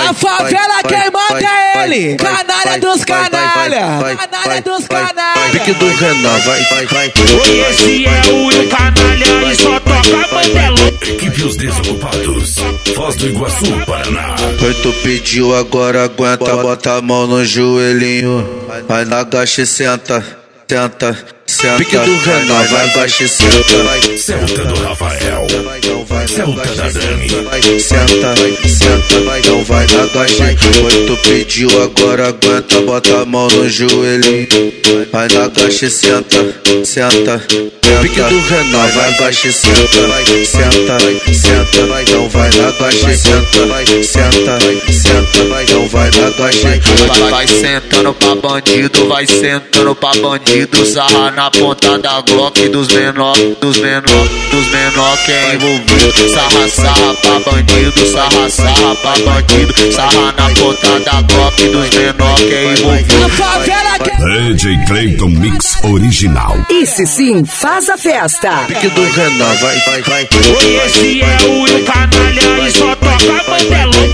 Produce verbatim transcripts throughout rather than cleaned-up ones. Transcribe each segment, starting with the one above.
Na favela quem manda é ele, canalha dos canalha, canalha dos canalha. Pique do Renan, vai, vai, vai. Esse é o Will Canalha e só toca bandelão. Equipe Os Desocupados, Foz do Iguaçu, Paraná. Foi tu pediu, agora aguenta, bota a mão no joelhinho. Vai na agacha e senta, senta, senta. Pique do Renan, vai, agacha e senta. Celta do Rafael, Celta da Dani. Senta, senta, não vai na agacha. Foi tu pediu, agora aguenta, bota a mão no joelhinho. Vai na agacha e senta, senta. Pique do Renan, vai, agacha e senta. Senta, senta, não vai na agacha e senta. Senta, senta, não vai na agacha. Vai, vai sentando pra bandido, vai sentando pra bandido. Sarra na ponta da Glock dos menor, dos menor, dos menor que é envolvido. Sarra, sarra pra bandido, sarra, sarra pra bandido. Sarra na ponta da Glock dos menor que é envolvido. Na favela quem D J Clayton Mix Original. Esse sim faz a festa. Pique do Renan, vai, vai, vai. Esse é o Will Canalha e só toca bandelão.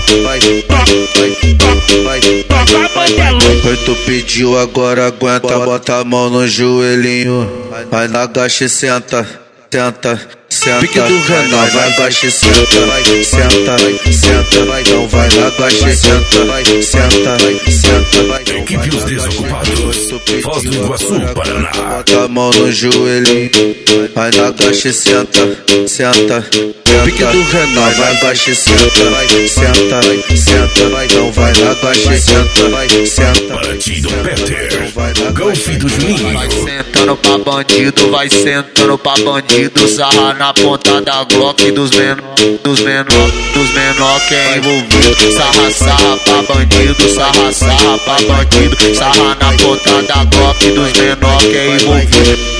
Toca, toca bandelão. Foi tu pediu, agora aguenta, bota a mão no joelhinho. Vai na agacha e senta, senta, senta. Pique do Renan, vai, agacha e senta. Senta, senta, não vai na agacha e senta. Senta, senta. Equipe Os Desocupados, Foz do Iguaçu, Paraná. Bota a mão no joelhinho. Vai na agacha e senta, senta. Pique do Renan, vai, agacha e senta. Senta, senta, não vai na agacha e senta. Senta. Partido Peter, Golfe do Juninho. Vai sentando pra bandido, vai sentando pra bandido. Sarra na ponta da Glock dos menor, dos menor, dos menor que é envolvido. Sarra, sarra pra bandido, sarra, sarra pra bandido. Sarra na ponta da Glock dos menor que é envolvido.